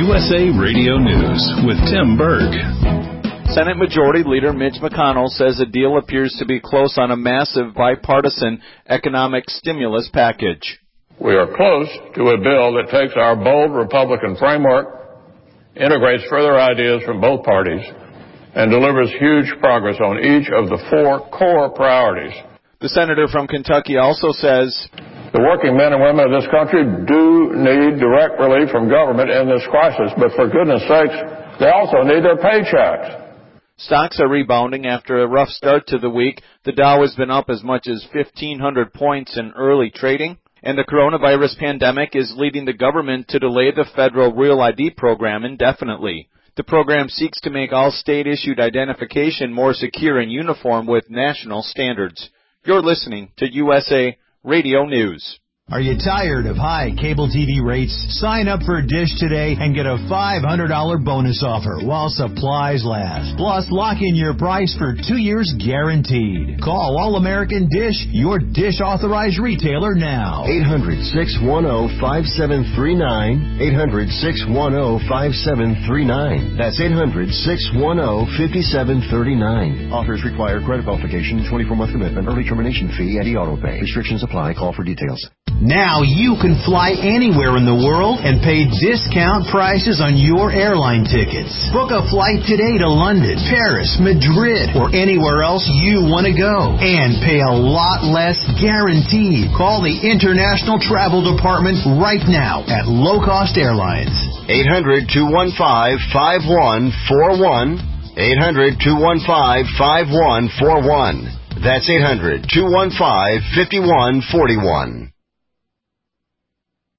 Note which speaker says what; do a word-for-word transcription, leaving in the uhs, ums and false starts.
Speaker 1: U S A Radio News with Tim Berg.
Speaker 2: Senate Majority Leader Mitch McConnell says a deal appears to be close on a massive bipartisan economic stimulus package.
Speaker 3: We are close to a bill that takes our bold Republican framework, integrates further ideas from both parties, and delivers huge progress on each of the four core priorities.
Speaker 2: The senator from Kentucky also says,
Speaker 3: the working men and women of this country do need direct relief from government in this crisis, but for goodness sakes, they also need their paychecks.
Speaker 2: Stocks are rebounding after a rough start to the week. The Dow has been up as much as fifteen hundred points in early trading, and the coronavirus pandemic is leading the government to delay the federal Real I D program indefinitely. The program seeks to make all state-issued identification more secure and uniform with national standards. You're listening to U S A Radio News.
Speaker 4: Are you tired of high cable T V rates? Sign up for Dish today and get a five hundred dollars bonus offer while supplies last. Plus, lock in your price for two years guaranteed. Call All-American Dish, your Dish authorized retailer now.
Speaker 5: eight hundred, six one zero, five seven three nine. eight hundred, six one zero, five seven three nine. That's eight hundred, six one zero, five seven three nine. Offers require credit qualification, twenty-four month commitment, early termination fee, and e-auto pay. Restrictions apply. Call for details.
Speaker 4: Now you can fly anywhere in the world and pay discount prices on your airline tickets. Book a flight today to London, Paris, Madrid, or anywhere else you want to go. And pay a lot less guaranteed. Call the International Travel Department right now at Low Cost Airlines.
Speaker 5: eight hundred, two one five, five one four one. eight hundred, two one five, five one four one. That's eight hundred, two one five, five one four one.